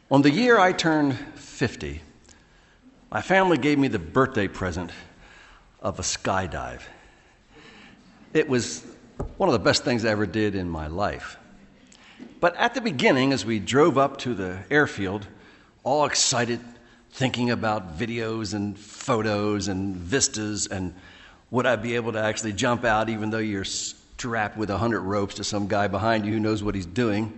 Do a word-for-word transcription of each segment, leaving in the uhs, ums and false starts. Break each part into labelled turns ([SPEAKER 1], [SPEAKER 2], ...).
[SPEAKER 1] On the year I turned fifty, my family gave me the birthday present of a skydive. It was one of the best things I ever did in my life. But at the beginning, as we drove up to the airfield, all excited, thinking about videos and photos and vistas, and would I be able to actually jump out even though you're strapped with a hundred ropes to some guy behind you who knows what he's doing?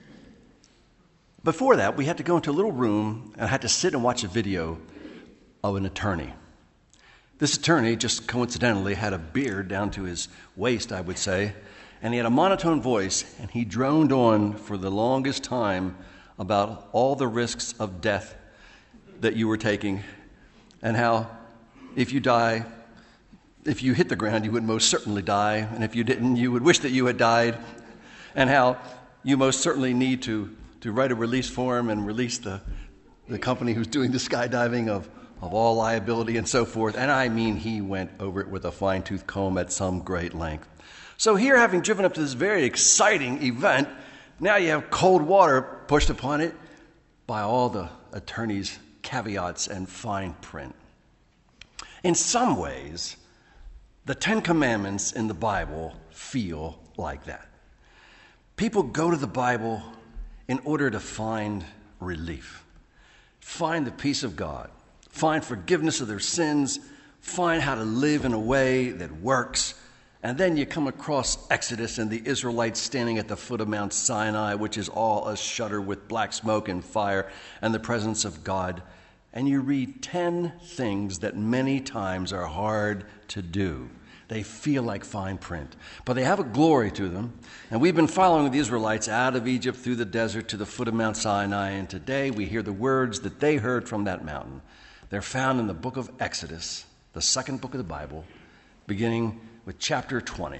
[SPEAKER 1] Before that, we had to go into a little room and I had to sit and watch a video of an attorney. This attorney just coincidentally had a beard down to his waist, I would say, and he had a monotone voice, and he droned on for the longest time about all the risks of death that you were taking, and how if you die, if you hit the ground, you would most certainly die, and if you didn't, you would wish that you had died, and how you most certainly need to, to write a release form and release the, the company who's doing the skydiving of, of all liability and so forth. And I mean, he went over it with a fine-tooth comb at some great length. So here, having driven up to this very exciting event, now you have cold water pushed upon it by all the attorney's caveats and fine print. In some ways, the Ten Commandments in the Bible feel like that. People go to the Bible in order to find relief, find the peace of God, find forgiveness of their sins, find how to live in a way that works. And then you come across Exodus and the Israelites standing at the foot of Mount Sinai, which is all a-shudder with black smoke and fire and the presence of God. And you read ten things that many times are hard to do. They feel like fine print, but they have a glory to them. And we've been following the Israelites out of Egypt through the desert to the foot of Mount Sinai. And today we hear the words that they heard from that mountain. They're found in the book of Exodus, the second book of the Bible, beginning with chapter twenty.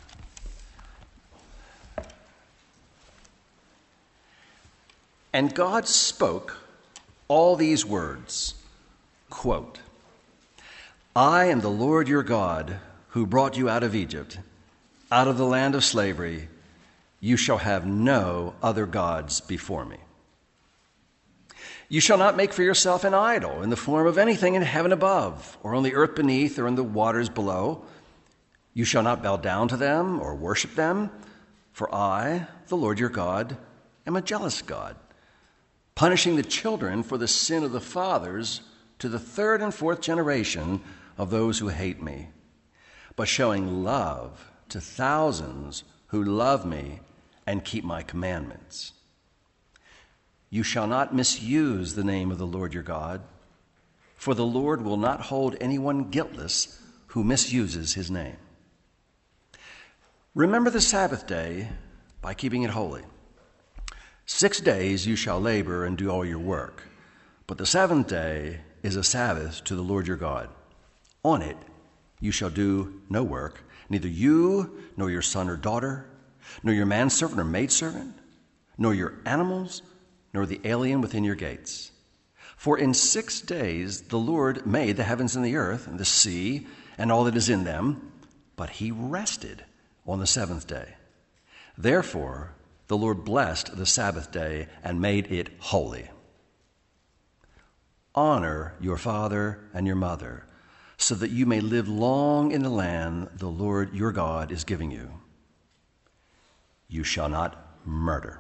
[SPEAKER 1] And God spoke all these words, quote, I am the Lord your God who brought you out of Egypt, out of the land of slavery. You shall have no other gods before me. You shall not make for yourself an idol in the form of anything in heaven above, or on the earth beneath, or in the waters below. You shall not bow down to them or worship them, for I, the Lord your God, am a jealous God, punishing the children for the sin of the fathers to the third and fourth generation of those who hate me, but showing love to thousands who love me and keep my commandments. You shall not misuse the name of the Lord your God, for the Lord will not hold anyone guiltless who misuses his name. Remember the Sabbath day by keeping it holy. Six days you shall labor and do all your work, but the seventh day is a Sabbath to the Lord your God. On it you shall do no work, neither you nor your son or daughter, nor your manservant or maidservant, nor your animals, nor the alien within your gates. For in six days the Lord made the heavens and the earth and the sea and all that is in them, but he rested on the seventh day. Therefore, the Lord blessed the Sabbath day and made it holy. Honor your father and your mother, so that you may live long in the land the Lord your God is giving you. You shall not murder.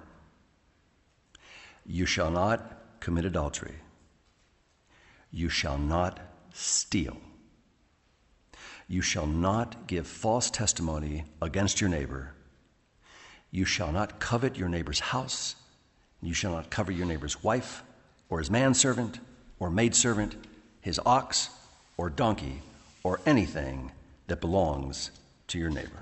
[SPEAKER 1] You shall not commit adultery. You shall not steal. You shall not give false testimony against your neighbor. You shall not covet your neighbor's house. You shall not covet your neighbor's wife, or his manservant, or maidservant, his ox, or donkey, or anything that belongs to your neighbor.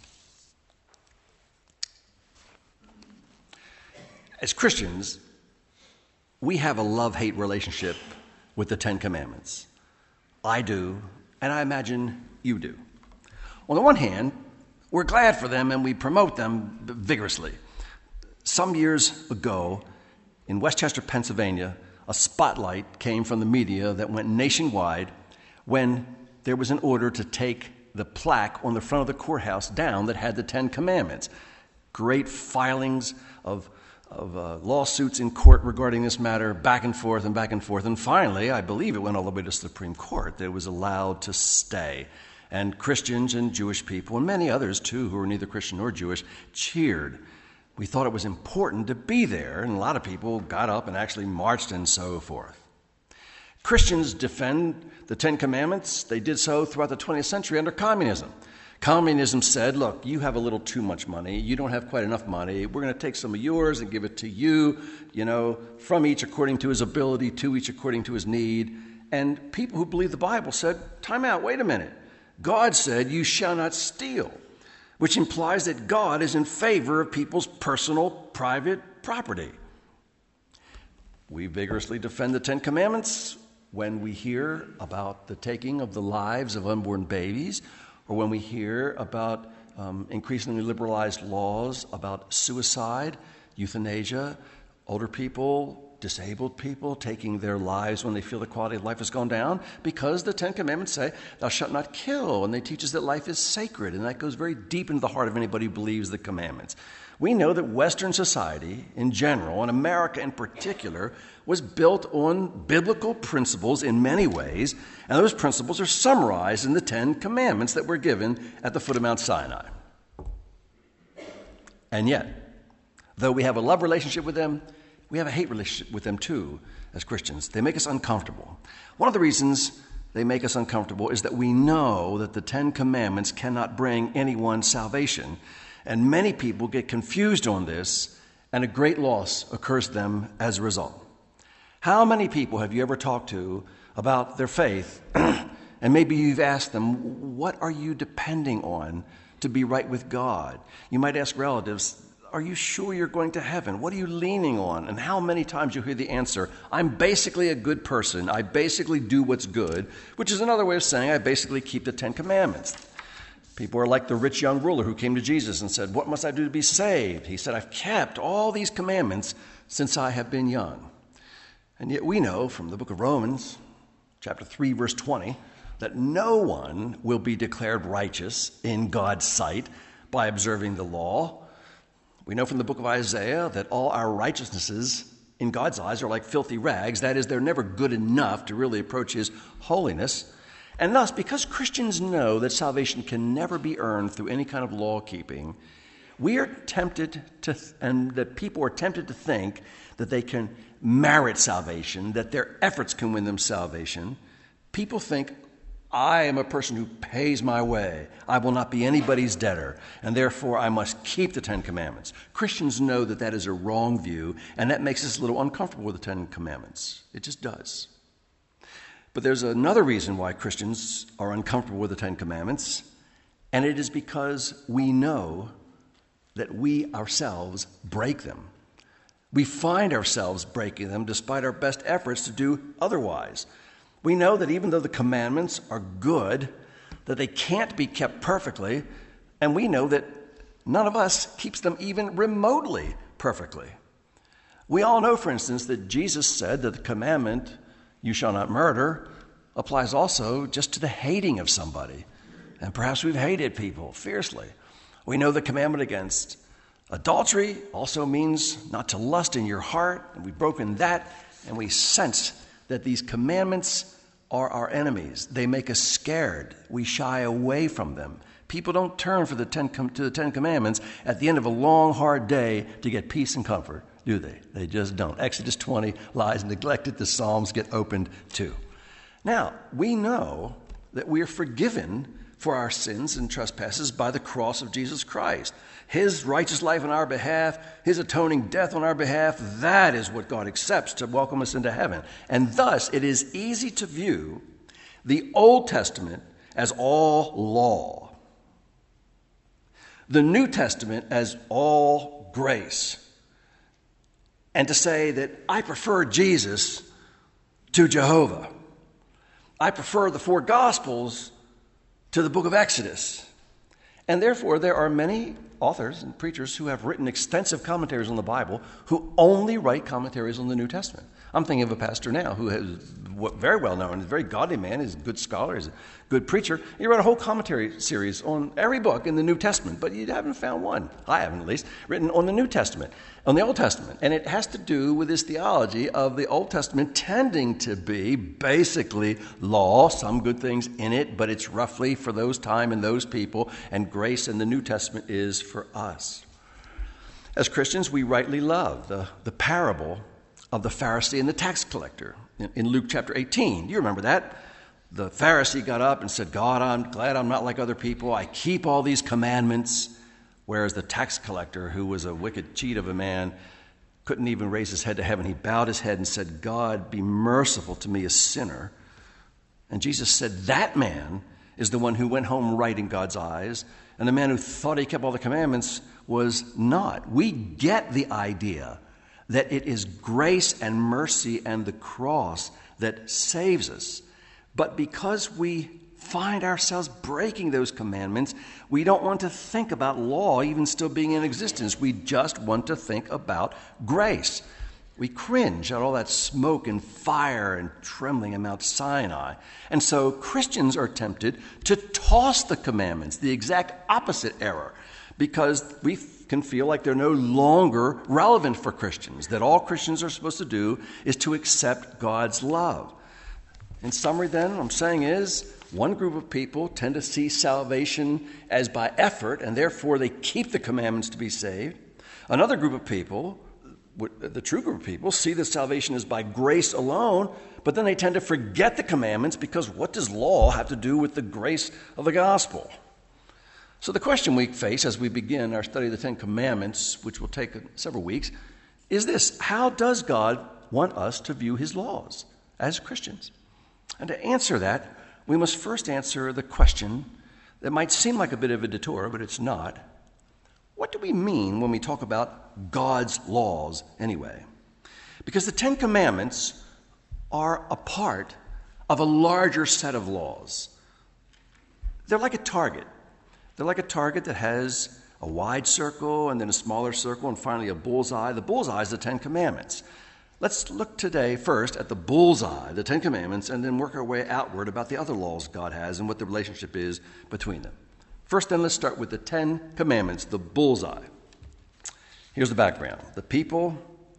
[SPEAKER 1] As Christians, we have a love-hate relationship with the Ten Commandments. I do, and I imagine you do. On the one hand, we're glad for them and we promote them vigorously. Some years ago, in Westchester, Pennsylvania, a spotlight came from the media that went nationwide when there was an order to take the plaque on the front of the courthouse down that had the Ten Commandments. Great filings of of uh, lawsuits in court regarding this matter, back and forth and back and forth. And finally, I believe it went all the way to the Supreme Court, that it was allowed to stay. And Christians and Jewish people, and many others too, who were neither Christian nor Jewish, cheered. We thought it was important to be there, and a lot of people got up and actually marched and so forth. Christians defend the Ten Commandments. They did so throughout the twentieth century under communism. Communism said, look, you have a little too much money. You don't have quite enough money. We're going to take some of yours and give it to you, you know, from each according to his ability, to each according to his need. And people who believe the Bible said, time out, wait a minute. God said, you shall not steal, which implies that God is in favor of people's personal, private property. We vigorously defend the Ten Commandments when we hear about the taking of the lives of unborn babies, or when we hear about um, increasingly liberalized laws about suicide, euthanasia, older people, disabled people taking their lives when they feel the quality of life has gone down, because the Ten Commandments say, thou shalt not kill, and they teach us that life is sacred, and that goes very deep into the heart of anybody who believes the commandments. We know that Western society in general, and America in particular, was built on biblical principles in many ways, and those principles are summarized in the Ten Commandments that were given at the foot of Mount Sinai. And yet, though we have a love relationship with them, we have a hate relationship with them too as Christians. They make us uncomfortable. One of the reasons they make us uncomfortable is that we know that the Ten Commandments cannot bring anyone salvation. And many people get confused on this, and a great loss occurs to them as a result. How many people have you ever talked to about their faith, and maybe you've asked them, what are you depending on to be right with God? You might ask relatives, are you sure you're going to heaven? What are you leaning on? And how many times you hear the answer, I'm basically a good person. I basically do what's good, which is another way of saying I basically keep the Ten Commandments. People are like the rich young ruler who came to Jesus and said, what must I do to be saved? He said, I've kept all these commandments since I have been young. And yet we know from the book of Romans, chapter three, verse twenty, that no one will be declared righteous in God's sight by observing the law. We know from the book of Isaiah that all our righteousnesses in God's eyes are like filthy rags. That is, they're never good enough to really approach his holiness. And thus, because Christians know that salvation can never be earned through any kind of law keeping, we are tempted to, and that people are tempted to think that they can merit salvation, that their efforts can win them salvation. People think, I am a person who pays my way. I will not be anybody's debtor, and therefore I must keep the Ten Commandments. Christians know that that is a wrong view, and that makes us a little uncomfortable with the Ten Commandments. It just does. But there's another reason why Christians are uncomfortable with the Ten Commandments, and it is because we know that we ourselves break them. We find ourselves breaking them despite our best efforts to do otherwise. We know that even though the commandments are good, that they can't be kept perfectly, and we know that none of us keeps them even remotely perfectly. We all know, for instance, that Jesus said that the commandment, you shall not murder, applies also just to the hating of somebody. And perhaps we've hated people fiercely. We know the commandment against adultery also means not to lust in your heart, and we've broken that, and we sense that these commandments are our enemies. They make us scared. We shy away from them. People don't turn for the ten, to the Ten Commandments at the end of a long, hard day to get peace and comfort, do they? They just don't. Exodus twenty lies neglected. The Psalms get opened too. Now, we know that we are forgiven for our sins and trespasses by the cross of Jesus Christ. His righteous life on our behalf, his atoning death on our behalf, that is what God accepts to welcome us into heaven. And thus, it is easy to view the Old Testament as all law, the New Testament as all grace, and to say that I prefer Jesus to Jehovah. I prefer the four Gospels to the book of Exodus. And therefore, there are many authors and preachers who have written extensive commentaries on the Bible who only write commentaries on the New Testament. I'm thinking of a pastor now who is very well known, is a very godly man, is a good scholar, is a good preacher. He wrote a whole commentary series on every book in the New Testament, but you haven't found one, I haven't at least, written on the New Testament, on the Old Testament. And it has to do with this theology of the Old Testament tending to be basically law, some good things in it, but it's roughly for those time and those people, and grace in the New Testament is for us. As Christians, we rightly love the, the parable of the Pharisee and the tax collector in, in Luke chapter eighteen. You remember that? The Pharisee got up and said, God, I'm glad I'm not like other people. I keep all these commandments. Whereas the tax collector, who was a wicked cheat of a man, couldn't even raise his head to heaven. He bowed his head and said, God, be merciful to me, a sinner. And Jesus said, that man is the one who went home right in God's eyes. And the man who thought he kept all the commandments was not. We get the idea that it is grace and mercy and the cross that saves us. But because we find ourselves breaking those commandments, we don't want to think about law even still being in existence. We just want to think about grace. We cringe at all that smoke and fire and trembling at Mount Sinai. And so Christians are tempted to toss the commandments, the exact opposite error, because we can feel like they're no longer relevant for Christians, that all Christians are supposed to do is to accept God's love. In summary, then, what I'm saying is, one group of people tend to see salvation as by effort, and therefore they keep the commandments to be saved. Another group of people, the true group of people, see that salvation is by grace alone, but then they tend to forget the commandments because what does law have to do with the grace of the gospel? So the question we face as we begin our study of the Ten Commandments, which will take several weeks, is this: how does God want us to view his laws as Christians? And to answer that, we must first answer the question that might seem like a bit of a detour, but it's not. What do we mean when we talk about God's laws anyway? Because the Ten Commandments are a part of a larger set of laws. They're like a target. They're like a target that has a wide circle and then a smaller circle and finally a bullseye. The bullseye is the Ten Commandments. Let's look today first at the bullseye, the Ten Commandments, and then work our way outward about the other laws God has and what the relationship is between them. First, then, let's start with the Ten Commandments, the bullseye. Here's the background. The people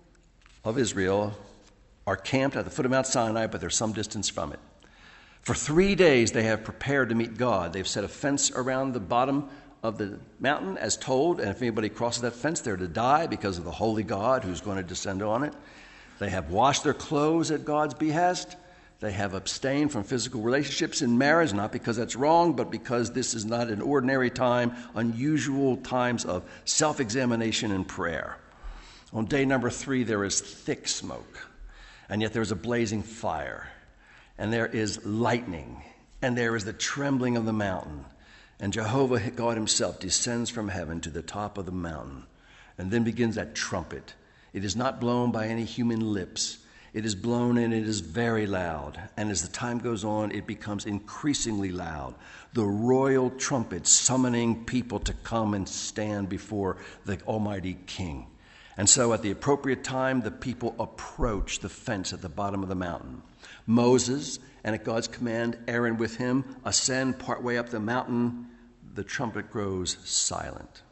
[SPEAKER 1] of Israel are camped at the foot of Mount Sinai, but they're some distance from it. For three days, they have prepared to meet God. They've set a fence around the bottom of the mountain as told, and if anybody crosses that fence, they're to die because of the holy God who's going to descend on it. They have washed their clothes at God's behest. They have abstained from physical relationships in marriage, not because that's wrong, but because this is not an ordinary time, unusual times of self-examination and prayer. On day number three, there is thick smoke, and yet there is a blazing fire, and there is lightning, and there is the trembling of the mountain, and Jehovah God himself descends from heaven to the top of the mountain, and then begins that trumpet. It is not blown by any human lips. It is blown and it is very loud. And as the time goes on, it becomes increasingly loud. The royal trumpet summoning people to come and stand before the Almighty King. And so at the appropriate time, the people approach the fence at the bottom of the mountain. Moses, and at God's command, Aaron with him, ascend partway up the mountain. The trumpet grows silent.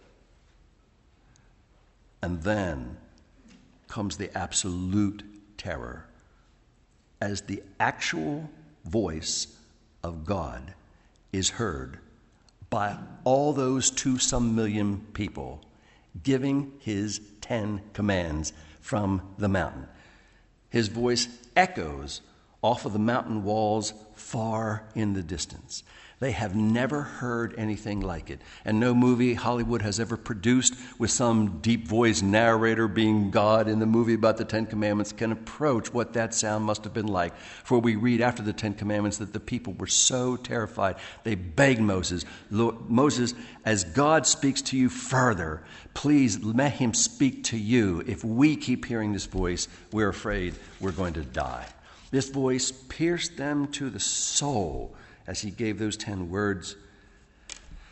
[SPEAKER 1] And then comes the absolute terror as the actual voice of God is heard by all those two some million people giving his Ten Commands from the mountain. His voice echoes off of the mountain walls far in the distance. They have never heard anything like it. And no movie Hollywood has ever produced with some deep-voiced narrator being God in the movie about the Ten Commandments can approach what that sound must have been like. For we read after the Ten Commandments that the people were so terrified, they begged Moses, Lord, Moses, as God speaks to you further, please let him speak to you. If we keep hearing this voice, we're afraid we're going to die. This voice pierced them to the soul as he gave those ten words.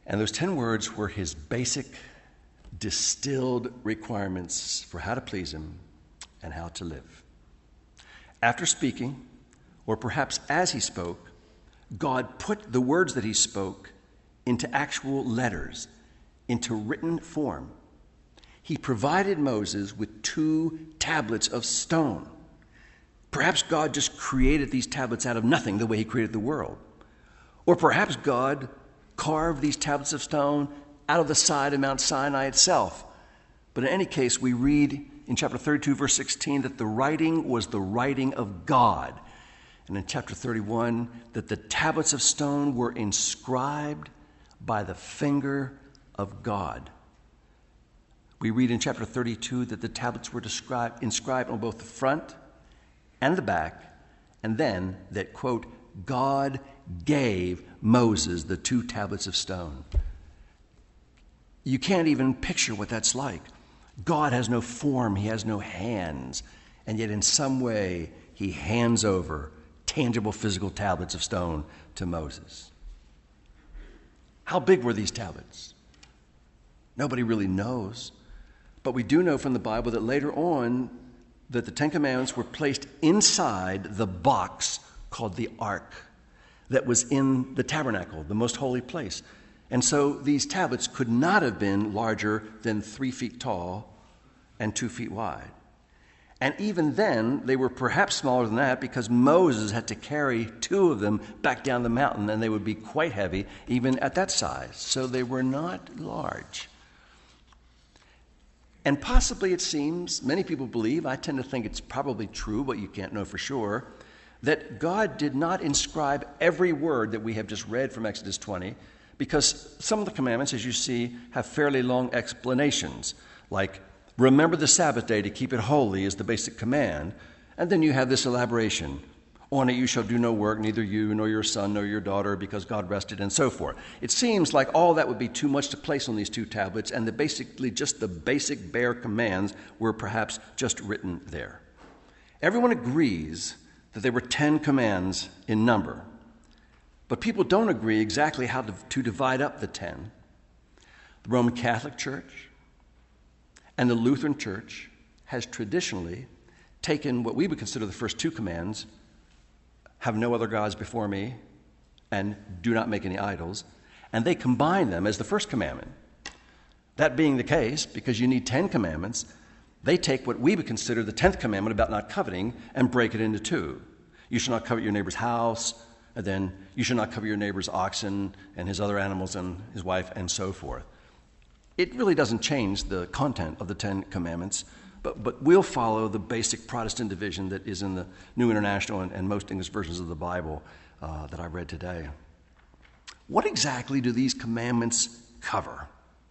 [SPEAKER 1] And those ten words were his basic, distilled requirements for how to please him and how to live. After speaking, or perhaps as he spoke, God put the words that he spoke into actual letters, into written form. He provided Moses with two tablets of stone. Perhaps God just created these tablets out of nothing, the way he created the world. Or perhaps God carved these tablets of stone out of the side of Mount Sinai itself. But in any case, we read in chapter thirty-two, verse sixteen, that the writing was the writing of God. And in chapter thirty-one, that the tablets of stone were inscribed by the finger of God. We read in chapter thirty-two that the tablets were described, inscribed on both the front and the back, and then that, quote, God gave Moses the two tablets of stone. You can't even picture what that's like. God has no form, he has no hands, and yet in some way he hands over tangible physical tablets of stone to Moses. How big were these tablets? Nobody really knows. But we do know from the Bible that later on that the Ten Commandments were placed inside the box called the Ark that was in the tabernacle, the most holy place. And so these tablets could not have been larger than three feet tall and two feet wide. And even then, they were perhaps smaller than that because Moses had to carry two of them back down the mountain, and they would be quite heavy even at that size. So they were not large. And possibly, it seems, many people believe, I tend to think it's probably true, but you can't know for sure, that God did not inscribe every word that we have just read from Exodus twenty, because some of the commandments, as you see, have fairly long explanations, like remember the Sabbath day to keep it holy is the basic command, and then you have this elaboration. On it you shall do no work, neither you nor your son nor your daughter, because God rested, and so forth. It seems like all that would be too much to place on these two tablets, and the basically just the basic bare commands were perhaps just written there. Everyone agrees that there were ten commands in number, but people don't agree exactly how to, to divide up the ten. The Roman Catholic Church and the Lutheran Church has traditionally taken what we would consider the first two commands, have no other gods before me, and do not make any idols, and they combine them as the first commandment. That being the case, because you need ten commandments, they take what we would consider the tenth commandment about not coveting and break it into two. You shall not covet your neighbor's house, and then you shall not covet your neighbor's oxen and his other animals and his wife, and so forth. It really doesn't change the content of the Ten Commandments, but, but we'll follow the basic Protestant division that is in the New International and, and most English versions of the Bible uh, that I read today. What exactly do these commandments cover?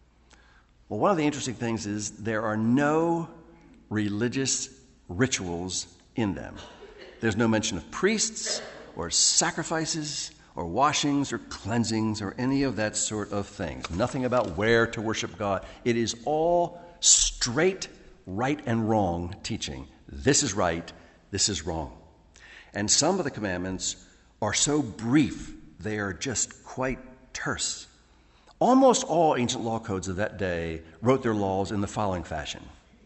[SPEAKER 1] Well, one of the interesting things is there are no religious rituals in them. There's no mention of priests or sacrifices or washings or cleansings or any of that sort of things. Nothing about where to worship God. It is all straight right and wrong teaching. This is right, this is wrong. And some of the commandments are so brief, they are just quite terse. Almost all ancient law codes of that day wrote their laws in the following fashion.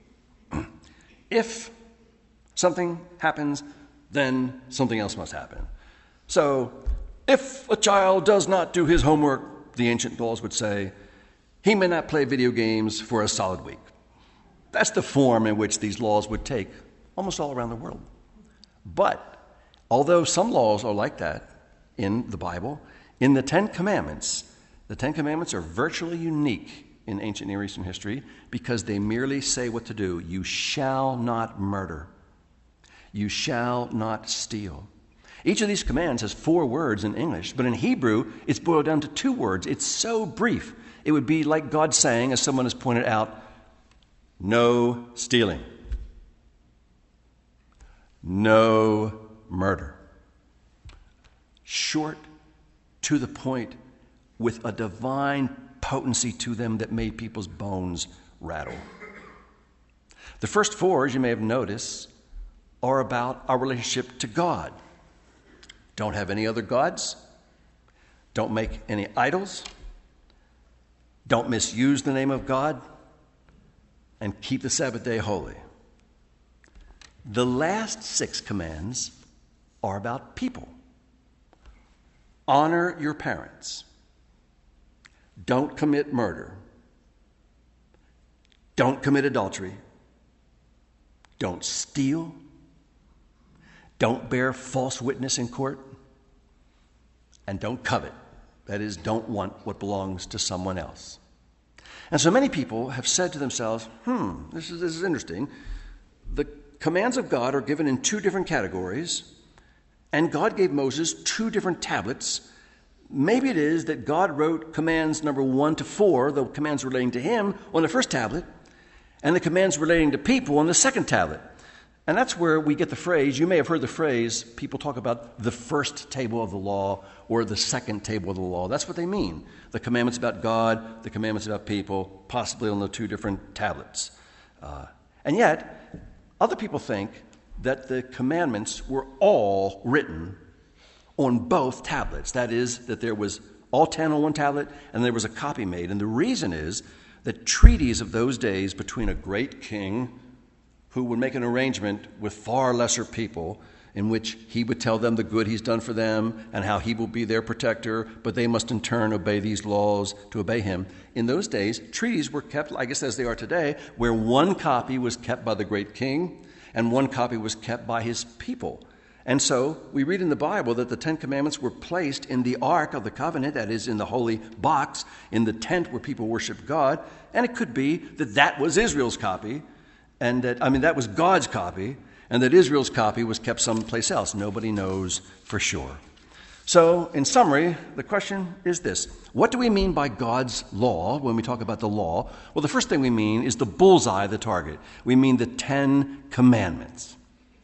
[SPEAKER 1] If something happens, then something else must happen. So, if a child does not do his homework, the ancient laws would say, he may not play video games for a solid week. That's the form in which these laws would take almost all around the world. But although some laws are like that in the Bible, in the Ten Commandments, the Ten Commandments are virtually unique in ancient Near Eastern history because they merely say what to do. You shall not murder. You shall not steal. Each of these commands has four words in English, but in Hebrew, it's boiled down to two words. It's so brief. It would be like God saying, as someone has pointed out, no stealing, no murder. Short, to the point, with a divine potency to them that made people's bones rattle. The first four, as you may have noticed, are about our relationship to God. Don't have any other gods. Don't make any idols. don't misuse the name of God, and keep the Sabbath day holy. The last six commands are about people. Honor your parents. Don't commit murder. Don't commit adultery. Don't steal. Don't bear false witness in court. And don't covet. That is, don't want what belongs to someone else. And so many people have said to themselves, hmm, this is, this is interesting. The commands of God are given in two different categories, and God gave Moses two different tablets. Maybe it is that God wrote commands number one to four, the commands relating to him, on the first tablet, and the commands relating to people on the second tablet. And that's where we get the phrase, you may have heard the phrase, people talk about the first table of the law or the second table of the law. That's what they mean. The commandments about God, the commandments about people, possibly on the two different tablets. Uh, and yet, other people think that the commandments were all written on both tablets. That is, that there was all ten on one tablet and there was a copy made. And the reason is that treaties of those days between a great king who would make an arrangement with far lesser people in which he would tell them the good he's done for them and how he will be their protector, but they must in turn obey these laws to obey him. In those days, treaties were kept, I guess as they are today, where one copy was kept by the great king and one copy was kept by his people. And so we read in the Bible that the Ten Commandments were placed in the Ark of the Covenant, that is, in the holy box, in the tent where people worship God. And it could be that that was Israel's copy, and that, I mean, that was God's copy, and that Israel's copy was kept someplace else. Nobody knows for sure. So, in summary, the question is this. What do we mean by God's law when we talk about the law? Well, the first thing we mean is the bullseye, the target. We mean the Ten Commandments.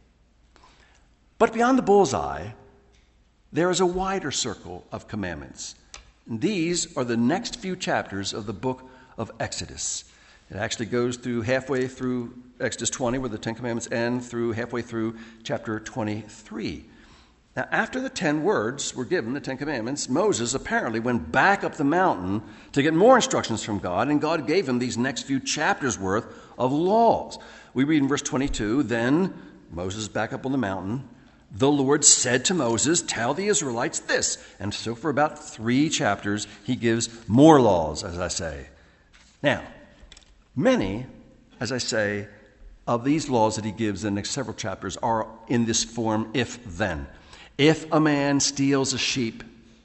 [SPEAKER 1] But beyond the bullseye, there is a wider circle of commandments. And these are the next few chapters of the book of Exodus. It actually goes through halfway through Exodus twenty, where the Ten Commandments end, through halfway through chapter twenty-three. Now, after the ten words were given, the Ten Commandments, Moses apparently went back up the mountain to get more instructions from God, and God gave him these next few chapters worth of laws. We read in verse twenty-two, then Moses back up on the mountain, the Lord said to Moses, tell the Israelites this. And so for about three chapters, he gives more laws, as I say. Now, many, as I say, of these laws that he gives in the next several chapters are in this form, if-then. If a man steals a sheep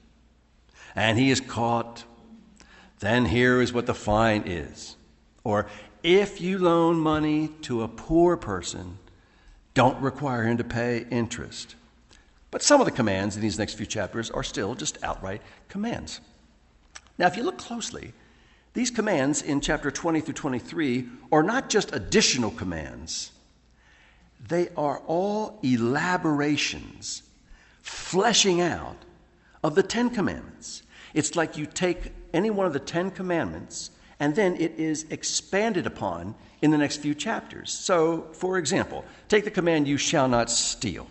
[SPEAKER 1] and he is caught, then here is what the fine is. Or if you loan money to a poor person, don't require him to pay interest. But some of the commands in these next few chapters are still just outright commands. Now, if you look closely, these commands in chapter twenty through twenty-three are not just additional commands. They are all elaborations, fleshing out of the Ten Commandments. It's like you take any one of the Ten Commandments and then it is expanded upon in the next few chapters. So, for example, take the command, you shall not steal.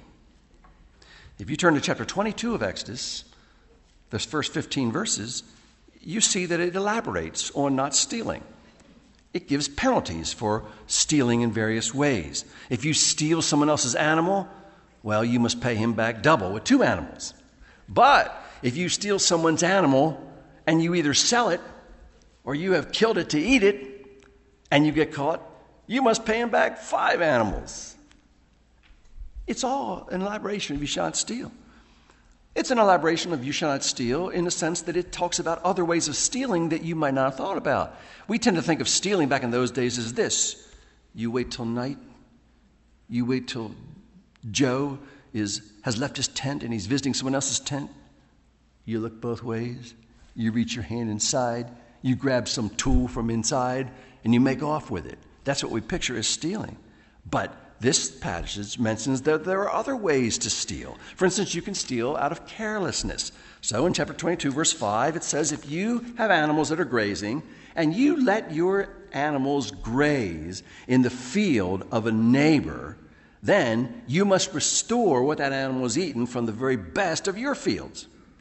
[SPEAKER 1] If you turn to chapter twenty-two of Exodus, those first fifteen verses, you see that it elaborates on not stealing. It gives penalties for stealing in various ways. If you steal someone else's animal, well, you must pay him back double with two animals. But if you steal someone's animal and you either sell it or you have killed it to eat it, and you get caught, you must pay him back five animals. It's all an elaboration of you shall not steal. It's an elaboration of you shall not steal in the sense that it talks about other ways of stealing that you might not have thought about. We tend to think of stealing back in those days as this. You wait till night. You wait till Joe is has left his tent and he's visiting someone else's tent. You look both ways. You reach your hand inside. You grab some tool from inside and you make off with it. That's what we picture as stealing. But this passage mentions that there are other ways to steal. For instance, you can steal out of carelessness. So in chapter twenty-two, verse five, it says, if you have animals that are grazing and you let your animals graze in the field of a neighbor, then you must restore what that animal has eaten from the very best of your fields.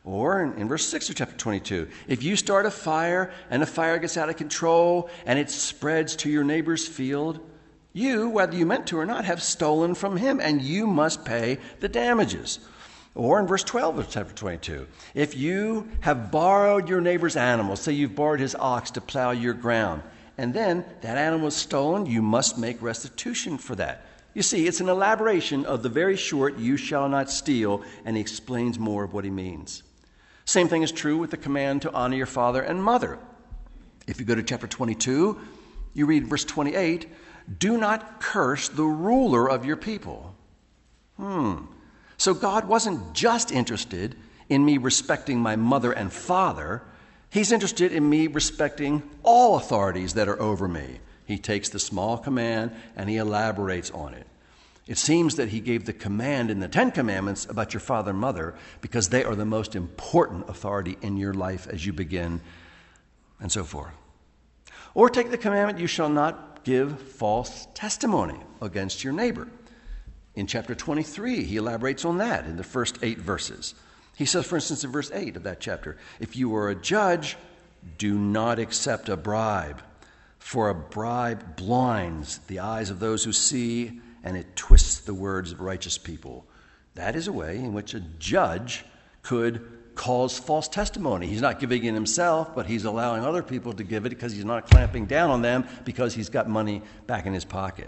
[SPEAKER 1] Or in, in verse six of chapter twenty-two, if you start a fire and the fire gets out of control and it spreads to your neighbor's field, you, whether you meant to or not, have stolen from him, and you must pay the damages. Or in verse twelve of chapter twenty-two, if you have borrowed your neighbor's animal, say you've borrowed his ox to plow your ground, and then that animal is stolen, you must make restitution for that. You see, it's an elaboration of the very short, you shall not steal, and he explains more of what he means. Same thing is true with the command to honor your father and mother. If you go to chapter twenty-two, you read verse twenty-eight, do not curse the ruler of your people. Hmm. So God wasn't just interested in me respecting my mother and father. He's interested in me respecting all authorities that are over me. He takes the small command and he elaborates on it. It seems that he gave the command in the Ten Commandments about your father and mother because they are the most important authority in your life as you begin, and so forth. Or take the commandment, you shall not give false testimony against your neighbor. In chapter twenty-three, he elaborates on that in the first eight verses. He says, for instance, in verse eight of that chapter, if you are a judge, do not accept a bribe, for a bribe blinds the eyes of those who see, and it twists the words of righteous people. That is a way in which a judge could cause false testimony. He's not giving it himself, but he's allowing other people to give it because he's not clamping down on them because he's got money back in his pocket.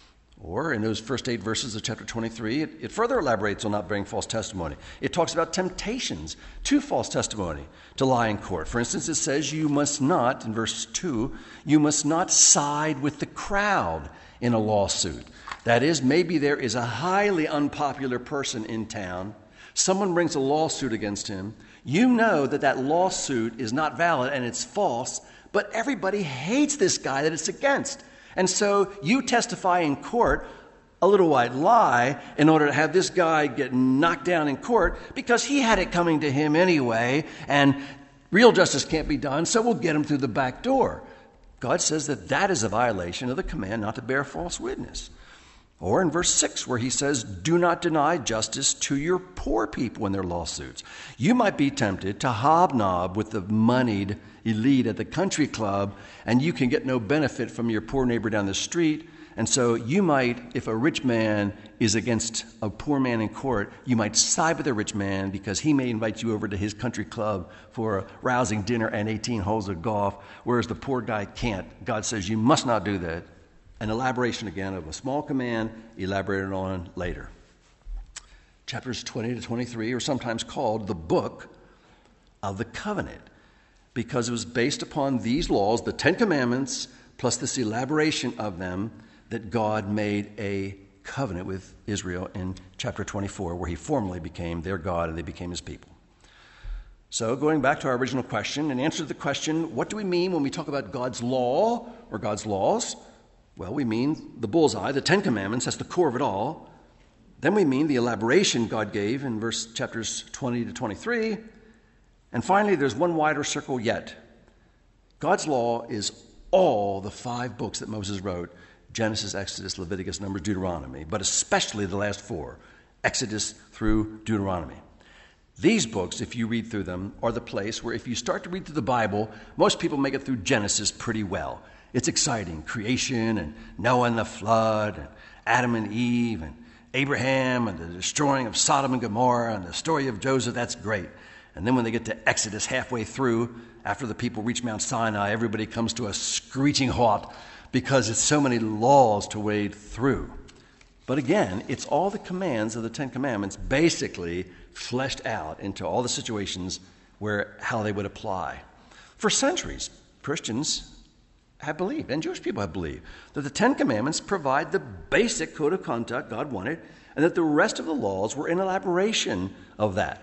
[SPEAKER 1] Or in those first eight verses of chapter twenty-three, it, it further elaborates on not bearing false testimony. It talks about temptations to false testimony, to lie in court. For instance, it says you must not, in verse two, you must not side with the crowd in a lawsuit. That is, maybe there is a highly unpopular person in town. Someone brings a lawsuit against him. You know that that lawsuit is not valid and it's false, but everybody hates this guy that it's against. And so you testify in court a little white lie in order to have this guy get knocked down in court because he had it coming to him anyway, and real justice can't be done, so we'll get him through the back door. God says that that is a violation of the command not to bear false witness. Or in verse six, where he says, do not deny justice to your poor people in their lawsuits. You might be tempted to hobnob with the moneyed elite at the country club, and you can get no benefit from your poor neighbor down the street. And so you might, if a rich man is against a poor man in court, you might side with a rich man because he may invite you over to his country club for a rousing dinner and eighteen holes of golf, whereas the poor guy can't. God says you must not do that. An elaboration again of a small command elaborated on later. Chapters twenty to twenty-three are sometimes called the book of the covenant because it was based upon these laws, the Ten Commandments, plus this elaboration of them, that God made a covenant with Israel in chapter twenty-four, where he formally became their God and they became his people. So going back to our original question, in answer to the question, what do we mean when we talk about God's law or God's laws? Well, we mean the bullseye, the Ten Commandments, that's the core of it all. Then we mean the elaboration God gave in verse chapters twenty to twenty-three. And finally, there's one wider circle yet. God's law is all the five books that Moses wrote, Genesis, Exodus, Leviticus, Numbers, Deuteronomy, but especially the last four, Exodus through Deuteronomy. These books, if you read through them, are the place where if you start to read through the Bible, most people make it through Genesis pretty well. It's exciting. Creation and Noah and the flood and Adam and Eve and Abraham and the destroying of Sodom and Gomorrah and the story of Joseph, that's great. And then when they get to Exodus halfway through, after the people reach Mount Sinai, everybody comes to a screeching halt because it's so many laws to wade through. But again, it's all the commands of the Ten Commandments basically fleshed out into all the situations where how they would apply. For centuries, Christians have believed, and Jewish people have believed, that the Ten Commandments provide the basic code of conduct God wanted, and that the rest of the laws were an elaboration of that.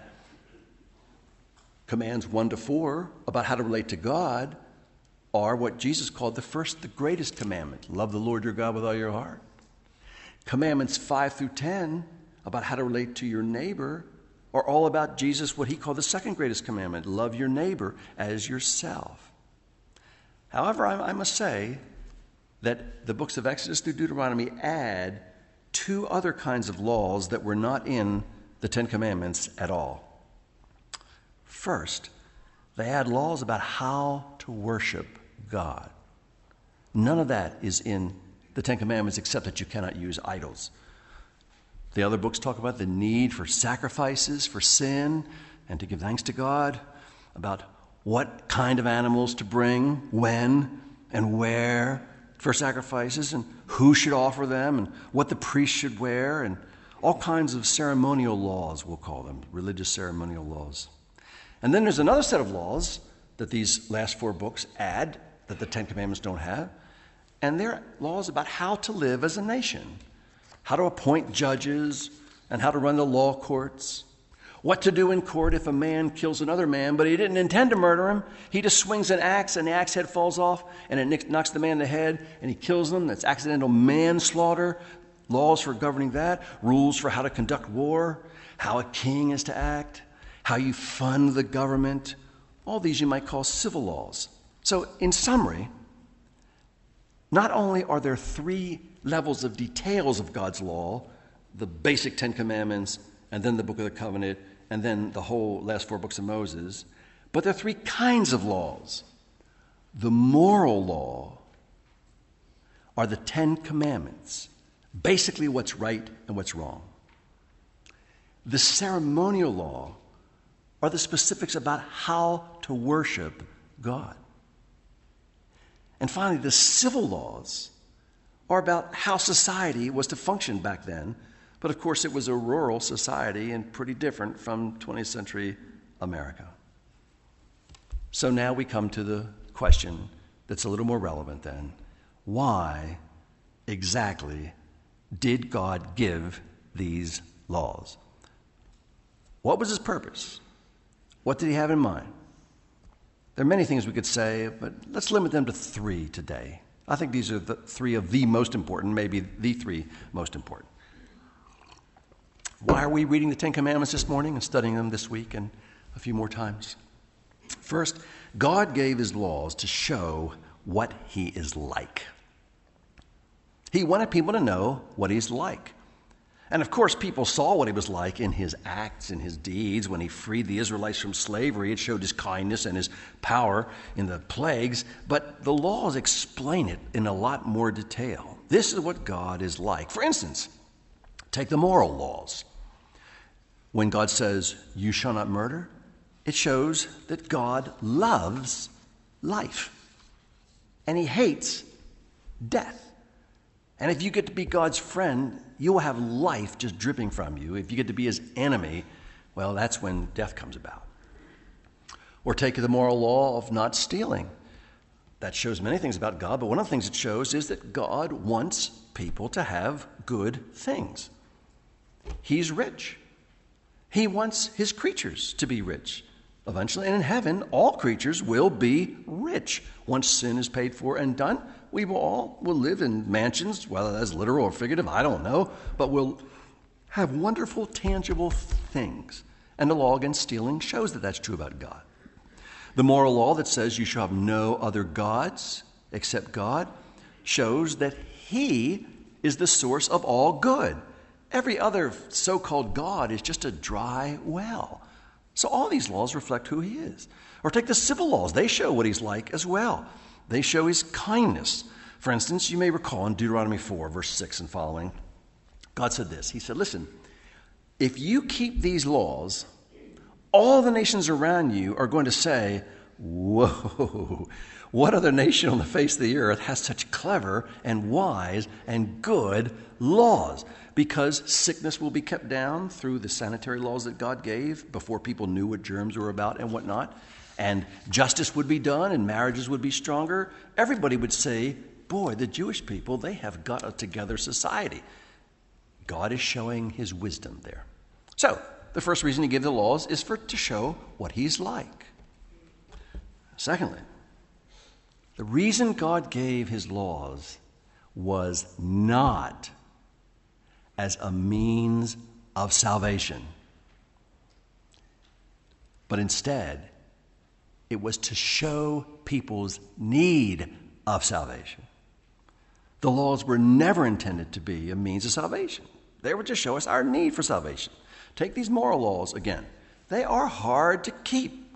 [SPEAKER 1] Commands one to four about how to relate to God are what Jesus called the first, the greatest commandment. Love the Lord your God with all your heart. Commandments five through ten about how to relate to your neighbor are all about Jesus, what he called the second greatest commandment. Love your neighbor as yourself. However, I must say that the books of Exodus through Deuteronomy add two other kinds of laws that were not in the Ten Commandments at all. First, they add laws about how to worship God. None of that is in the Ten Commandments except that you cannot use idols. The other books talk about the need for sacrifices for sin and to give thanks to God, about what kind of animals to bring, when and where for sacrifices, and who should offer them, and what the priest should wear, and all kinds of ceremonial laws, we'll call them, religious ceremonial laws. And then there's another set of laws that these last four books add that the Ten Commandments don't have, and they're laws about how to live as a nation, how to appoint judges, and how to run the law courts, what to do in court if a man kills another man, but he didn't intend to murder him. He just swings an axe, and the axe head falls off, and it knocks the man in the head, and he kills them. That's accidental manslaughter. Laws for governing that. Rules for how to conduct war, how a king is to act, how you fund the government. All these you might call civil laws. So, in summary, not only are there three levels of details of God's law, the basic Ten Commandments, and then the Book of the Covenant, and then the whole last four books of Moses, but there are three kinds of laws. The moral law are the Ten Commandments, basically what's right and what's wrong. The ceremonial law are the specifics about how to worship God. And finally, the civil laws are about how society was to function back then. But of course, it was a rural society and pretty different from twentieth century America. So now we come to the question that's a little more relevant then. Why exactly did God give these laws? What was his purpose? What did he have in mind? There are many things we could say, but let's limit them to three today. I think these are the three of the most important, maybe the three most important. Why are we reading the Ten Commandments this morning and studying them this week and a few more times? First, God gave his laws to show what he is like. He wanted people to know what he's like. And of course, people saw what he was like in his acts and his deeds. When he freed the Israelites from slavery, it showed his kindness and his power in the plagues. But the laws explain it in a lot more detail. This is what God is like. For instance, take the moral laws. When God says, "You shall not murder," it shows that God loves life. And he hates death. And if you get to be God's friend, you will have life just dripping from you. If you get to be his enemy, well, that's when death comes about. Or take the moral law of not stealing. That shows many things about God, but one of the things it shows is that God wants people to have good things. He's rich. He wants his creatures to be rich eventually. And in heaven, all creatures will be rich. Once sin is paid for and done, we will all will live in mansions, whether that's literal or figurative, I don't know, but we'll have wonderful, tangible things. And the law against stealing shows that that's true about God. The moral law that says you shall have no other gods except God shows that he is the source of all good. Every other so-called God is just a dry well. So all these laws reflect who he is. Or take the civil laws. They show what he's like as well. They show his kindness. For instance, you may recall in Deuteronomy four, verse six and following, God said this. He said, listen, if you keep these laws, all the nations around you are going to say, whoa, what other nation on the face of the earth has such clever and wise and good laws? Because sickness will be kept down through the sanitary laws that God gave before people knew what germs were about and whatnot. And justice would be done and marriages would be stronger. Everybody would say, boy, the Jewish people, they have got a together society. God is showing his wisdom there. So, the first reason he gave the laws is for to show what he's like. Secondly, the reason God gave his laws was not as a means of salvation, but instead, it was to show people's need of salvation. The laws were never intended to be a means of salvation. They were to show us our need for salvation. Take these moral laws again. They are hard to keep.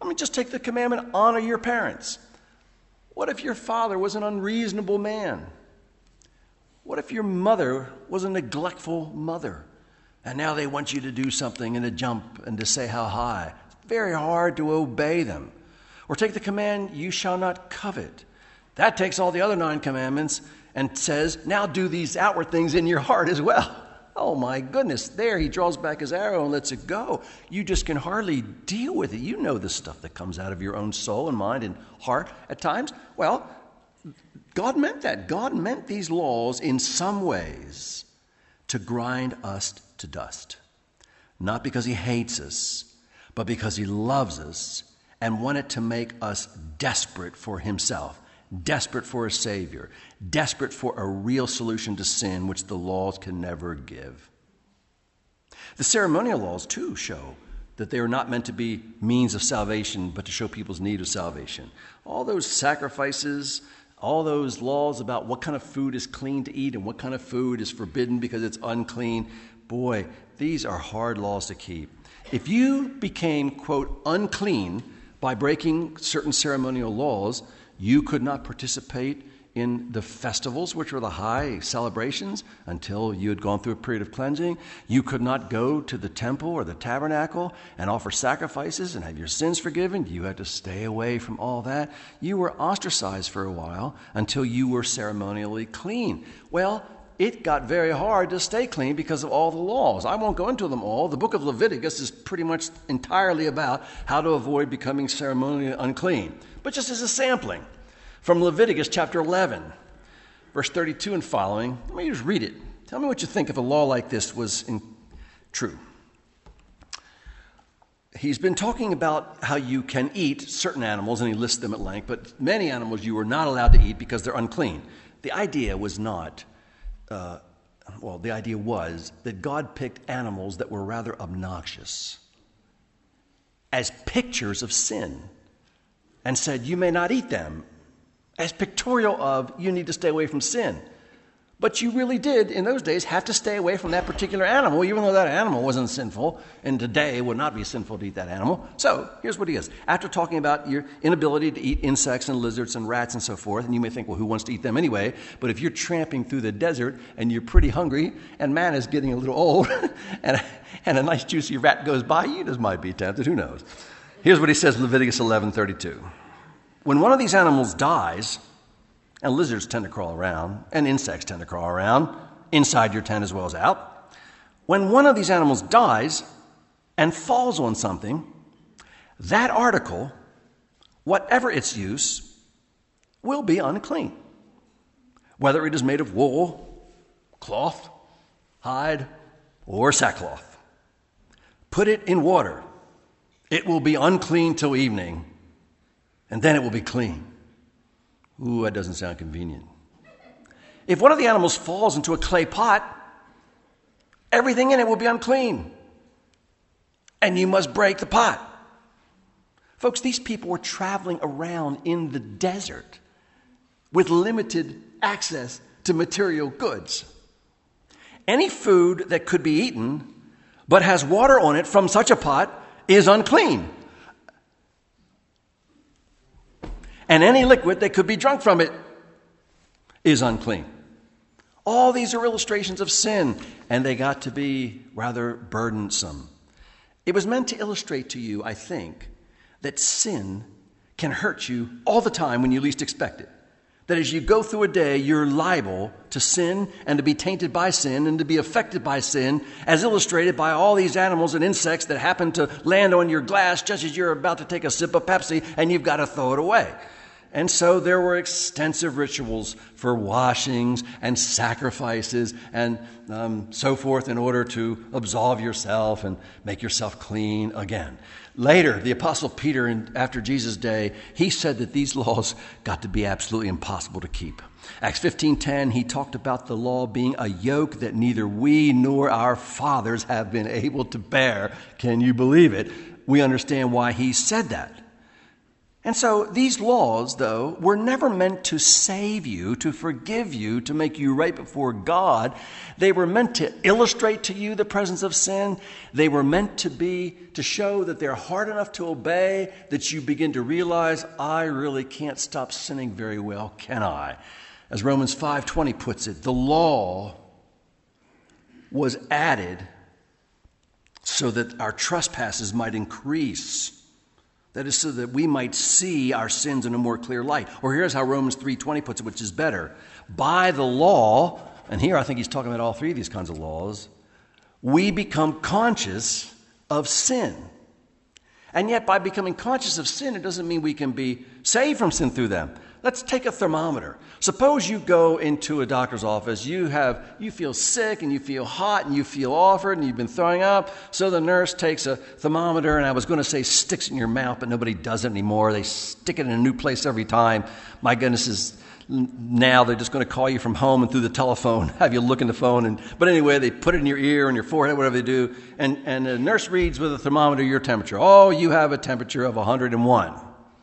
[SPEAKER 1] I mean, just take the commandment, honor your parents. What if your father was an unreasonable man? What if your mother was a neglectful mother? And now they want you to do something and to jump and to say how high. It's very hard to obey them. Or take the command, you shall not covet. That takes all the other nine commandments and says, now do these outward things in your heart as well. Oh my goodness, there he draws back his arrow and lets it go. You just can hardly deal with it. You know the stuff that comes out of your own soul and mind and heart at times. Well, God meant that. God meant these laws in some ways to grind us to dust. Not because he hates us, but because he loves us and wanted to make us desperate for himself, desperate for a Savior, desperate for a real solution to sin, which the laws can never give. The ceremonial laws, too, show that they are not meant to be means of salvation, but to show people's need of salvation. All those sacrifices, all those laws about what kind of food is clean to eat and what kind of food is forbidden because it's unclean, boy, these are hard laws to keep. If you became, quote, unclean by breaking certain ceremonial laws, you could not participate in the festivals, which were the high celebrations, until you had gone through a period of cleansing. You could not go to the temple or the tabernacle and offer sacrifices and have your sins forgiven. You had to stay away from all that. You were ostracized for a while until you were ceremonially clean. Well, it got very hard to stay clean because of all the laws. I won't go into them all. The book of Leviticus is pretty much entirely about how to avoid becoming ceremonially unclean. But just as a sampling, from Leviticus chapter eleven, verse thirty-two and following, let me just read it. Tell me what you think if a law like this was in, true. He's been talking about how you can eat certain animals, and he lists them at length, but many animals you are not allowed to eat because they're unclean. The idea was not, uh, well, the idea was that God picked animals that were rather obnoxious as pictures of sin and said, you may not eat them, as pictorial of you need to stay away from sin. But you really did, in those days, have to stay away from that particular animal, even though that animal wasn't sinful, and today it would not be sinful to eat that animal. So here's what he is. After talking about your inability to eat insects and lizards and rats and so forth, and you may think, well, who wants to eat them anyway? But if you're tramping through the desert and you're pretty hungry and man is getting a little old and, a, and a nice juicy rat goes by, you just might be tempted. Who knows? Here's what he says in Leviticus eleven thirty-two. When one of these animals dies, and lizards tend to crawl around, and insects tend to crawl around, inside your tent as well as out. When one of these animals dies and falls on something, that article, whatever its use, will be unclean. Whether it is made of wool, cloth, hide, or sackcloth. Put it in water. It will be unclean till evening, and then it will be clean. Ooh, that doesn't sound convenient. If one of the animals falls into a clay pot, everything in it will be unclean. And you must break the pot. Folks, these people were traveling around in the desert with limited access to material goods. Any food that could be eaten but has water on it from such a pot is unclean. And any liquid that could be drunk from it is unclean. All these are illustrations of sin, and they got to be rather burdensome. It was meant to illustrate to you, I think, that sin can hurt you all the time when you least expect it. That as you go through a day, you're liable to sin and to be tainted by sin and to be affected by sin, as illustrated by all these animals and insects that happen to land on your glass just as you're about to take a sip of Pepsi and you've got to throw it away. And so there were extensive rituals for washings and sacrifices and um, so forth in order to absolve yourself and make yourself clean again. Later, the Apostle Peter, in, after Jesus' day, he said that these laws got to be absolutely impossible to keep. Acts fifteen ten, he talked about the law being a yoke that neither we nor our fathers have been able to bear. Can you believe it? We understand why he said that. And so these laws, though, were never meant to save you, to forgive you, to make you right before God. They were meant to illustrate to you the presence of sin. They were meant to be, to show that they're hard enough to obey, that you begin to realize, I really can't stop sinning very well, can I? As Romans five twenty puts it, the law was added so that our trespasses might increase. That is so that we might see our sins in a more clear light. Or here's how Romans three twenty puts it, which is better. By the law, and here I think he's talking about all three of these kinds of laws, we become conscious of sin. And yet by becoming conscious of sin, it doesn't mean we can be saved from sin through them. Let's take a thermometer. Suppose you go into a doctor's office, you have you feel sick and you feel hot and you feel awkward and you've been throwing up. So the nurse takes a thermometer, and I was going to say sticks it in your mouth, but nobody does it anymore. They stick it in a new place every time. My goodness, is now they're just going to call you from home and through the telephone, have you look in the phone. And but anyway, they put it in your ear and your forehead, whatever they do. And, and the nurse reads with a thermometer your temperature. Oh, you have a temperature of one hundred one.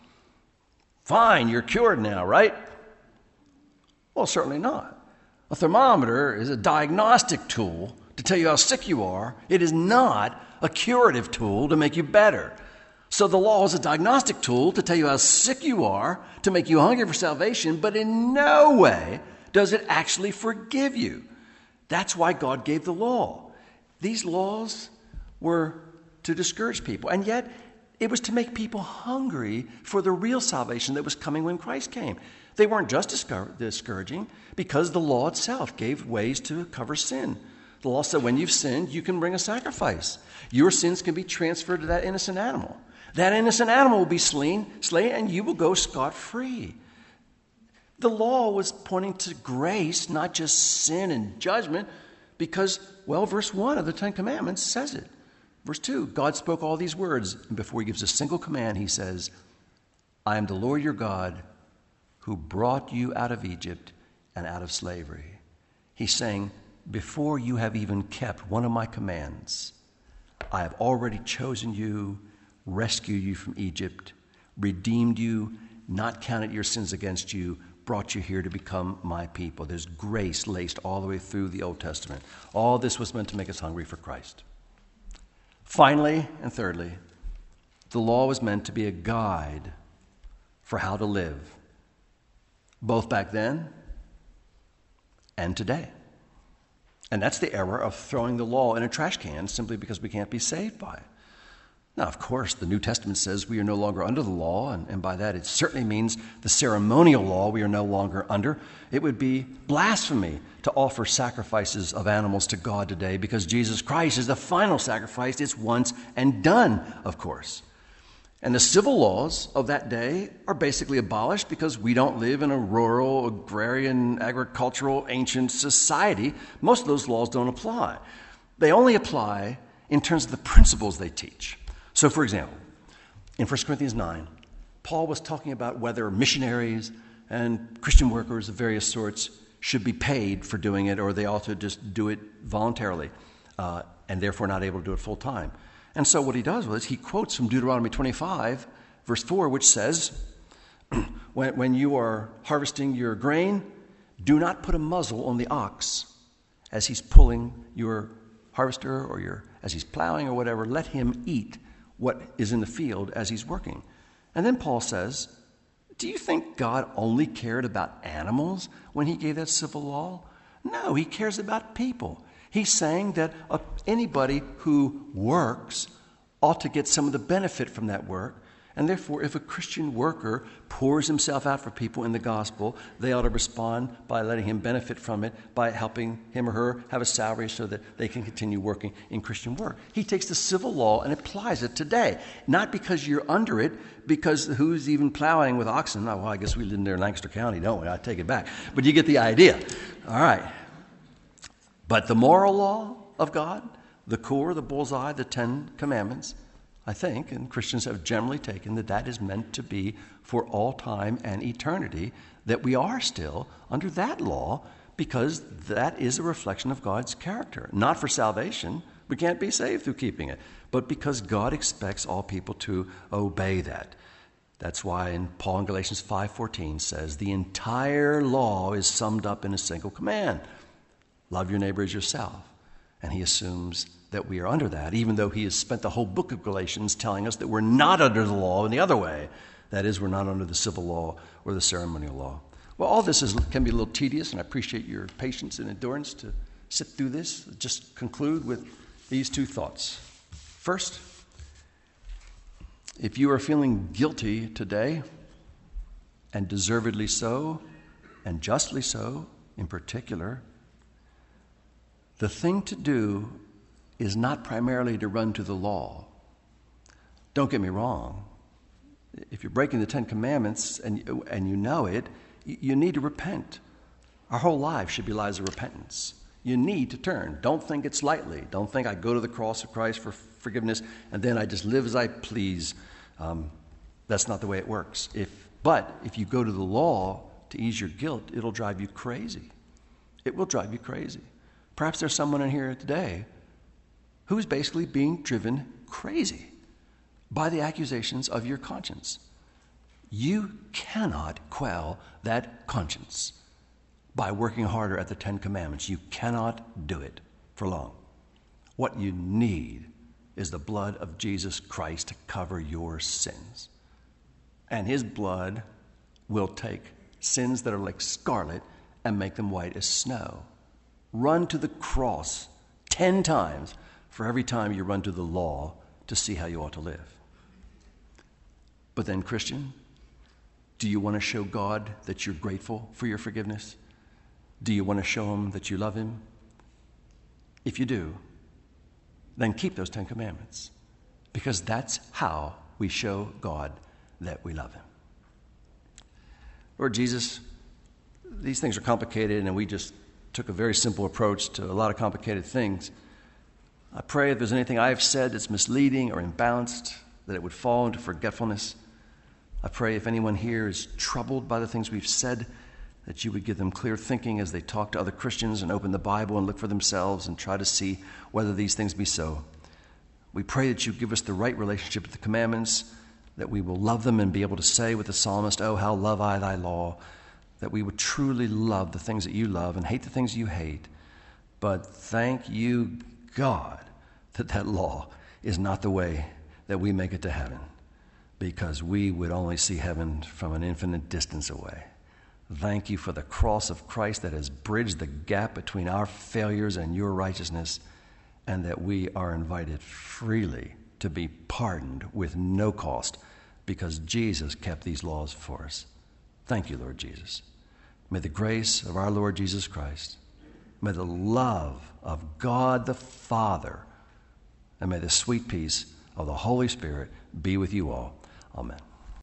[SPEAKER 1] Fine, you're cured now, right? Well, certainly not. A thermometer is a diagnostic tool to tell you how sick you are. It is not a curative tool to make you better. So the law is a diagnostic tool to tell you how sick you are, to make you hungry for salvation, but in no way does it actually forgive you. That's why God gave the law. These laws were to discourage people, and yet it was to make people hungry for the real salvation that was coming when Christ came. They weren't just discouraging because the law itself gave ways to cover sin. The law said when you've sinned, you can bring a sacrifice. Your sins can be transferred to that innocent animal. That innocent animal will be slain, slain, and you will go scot-free. The law was pointing to grace, not just sin and judgment, because, well, verse one of the Ten Commandments says it. Verse two, God spoke all these words, and before he gives a single command, he says, I am the Lord your God who brought you out of Egypt and out of slavery. He's saying, before you have even kept one of my commands, I have already chosen you, rescued you from Egypt, redeemed you, not counted your sins against you, brought you here to become my people. There's grace laced all the way through the Old Testament. All this was meant to make us hungry for Christ. Finally, and thirdly, the law was meant to be a guide for how to live, both back then and today. And that's the error of throwing the law in a trash can simply because we can't be saved by it. Now, of course, the New Testament says we are no longer under the law, and, and by that it certainly means the ceremonial law we are no longer under. It would be blasphemy to offer sacrifices of animals to God today because Jesus Christ is the final sacrifice. It's once and done, of course. And the civil laws of that day are basically abolished because we don't live in a rural, agrarian, agricultural, ancient society. Most of those laws don't apply. They only apply in terms of the principles they teach. So, for example, in First Corinthians nine, Paul was talking about whether missionaries and Christian workers of various sorts should be paid for doing it, or they ought to just do it voluntarily uh, and therefore not able to do it full time. And so what he does was he quotes from Deuteronomy twenty-five, verse four, which says, when, when you are harvesting your grain, do not put a muzzle on the ox as he's pulling your harvester or your as he's plowing or whatever. Let him eat what is in the field as he's working. And then Paul says, do you think God only cared about animals when he gave that civil law? No, he cares about people. He's saying that uh, anybody who works ought to get some of the benefit from that work. And therefore, if a Christian worker pours himself out for people in the gospel, they ought to respond by letting him benefit from it, by helping him or her have a salary so that they can continue working in Christian work. He takes the civil law and applies it today. Not because you're under it, because who's even plowing with oxen? Oh, well, I guess we live in there in Lancaster County, don't we? I take it back. But you get the idea. All right. But the moral law of God, the core, the bullseye, the Ten Commandments, I think, and Christians have generally taken that that is meant to be for all time and eternity, that we are still under that law because that is a reflection of God's character. Not for salvation. We can't be saved through keeping it. But because God expects all people to obey that. That's why in Paul in Galatians five fourteen says the entire law is summed up in a single command. Love your neighbor as yourself. And he assumes that we are under that, even though he has spent the whole book of Galatians telling us that we're not under the law in the other way. That is, we're not under the civil law or the ceremonial law. Well, all this is, can be a little tedious, and I appreciate your patience and endurance to sit through this. Just conclude with these two thoughts. First, if you are feeling guilty today, and deservedly so, and justly so in particular, the thing to do is not primarily to run to the law. Don't get me wrong. If you're breaking the Ten Commandments and, and you know it, you need to repent. Our whole life should be lives of repentance. You need to turn. Don't think it's lightly. Don't think I go to the cross of Christ for forgiveness and then I just live as I please. Um, that's not the way it works. If, but if you go to the law to ease your guilt, it'll drive you crazy. It will drive you crazy. Perhaps there's someone in here today who's basically being driven crazy by the accusations of your conscience. You cannot quell that conscience by working harder at the Ten Commandments. You cannot do it for long. What you need is the blood of Jesus Christ to cover your sins. And his blood will take sins that are like scarlet and make them white as snow. Run to the cross ten times for every time you run to the law to see how you ought to live. But then, Christian, do you want to show God that you're grateful for your forgiveness? Do you want to show him that you love him? If you do, then keep those Ten Commandments, because that's how we show God that we love him. Lord Jesus, these things are complicated, and we just took a very simple approach to a lot of complicated things. I pray if there's anything I've said that's misleading or imbalanced, that it would fall into forgetfulness. I pray if anyone here is troubled by the things we've said, that you would give them clear thinking as they talk to other Christians and open the Bible and look for themselves and try to see whether these things be so. We pray that you give us the right relationship with the commandments, that we will love them and be able to say with the psalmist, "Oh, how love I thy law," that we would truly love the things that you love and hate the things you hate. But thank you, God, that that law is not the way that we make it to heaven, because we would only see heaven from an infinite distance away. Thank you for the cross of Christ that has bridged the gap between our failures and your righteousness, and that we are invited freely to be pardoned with no cost because Jesus kept these laws for us. Thank you, Lord Jesus. May the grace of our Lord Jesus Christ, may the love of God the Father, and may the sweet peace of the Holy Spirit be with you all. Amen.